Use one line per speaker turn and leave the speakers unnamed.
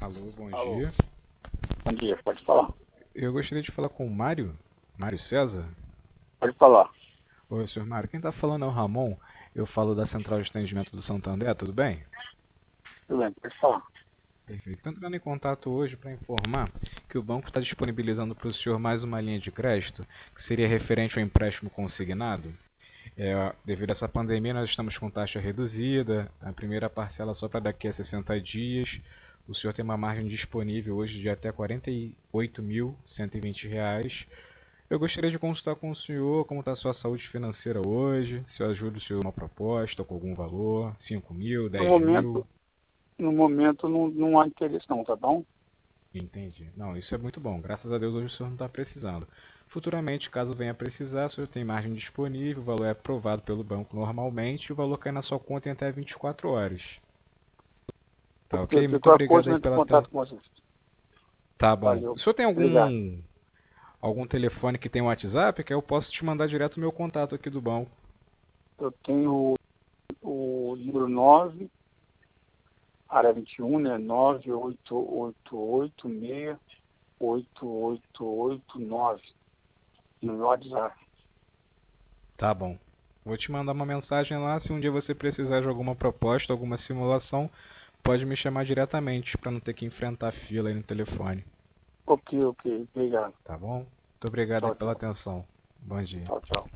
Alô, bom
Alô,
dia.
bom dia, pode falar.
Eu gostaria de falar com o Mário, Mário César.
Pode falar.
Oi, senhor Mário. Quem está falando é o Ramon. Eu falo da Central de Atendimento do Santander, tudo bem?
Tudo bem, pode falar.
Perfeito. Estou entrando em contato hoje para informar que o banco está disponibilizando para o senhor mais uma linha de crédito, que seria referente ao empréstimo consignado. Devido a essa pandemia, nós estamos com taxa reduzida, a primeira parcela só para daqui a 60 dias. O senhor tem uma margem disponível hoje de até R$ 48.120. Eu gostaria de consultar com o senhor como está a sua saúde financeira hoje, se eu ajudo o senhor uma proposta com algum valor, 5 mil,
No
10 mil.
momento, no momento não há interesse não, tá bom?
Entendi. Não, isso é muito bom. Graças a Deus hoje o senhor não está precisando. Futuramente, caso venha a precisar, o senhor tem margem disponível, o valor é aprovado pelo banco normalmente e o valor cai na sua conta em até 24 horas. Tá
Ok,
ok? Muito
qualquer
obrigado
coisa eu
aí
entro em
pela
contato com vocês.
Tá bom. O
Valeu.
senhor tem
Obrigado.
algum telefone que tem um WhatsApp que eu posso te mandar direto o meu contato aqui do banco?
Eu tenho o número 9, área 21, né? 988868889 no meu WhatsApp.
Tá bom. Vou te mandar uma mensagem lá. Se um dia você precisar de alguma proposta, alguma simulação, pode me chamar diretamente para não ter que enfrentar fila aí no telefone.
Ok, obrigado.
Tá bom? Muito obrigado aí
Tchau,
pela
tchau.
atenção. Bom dia.
Tchau, tchau.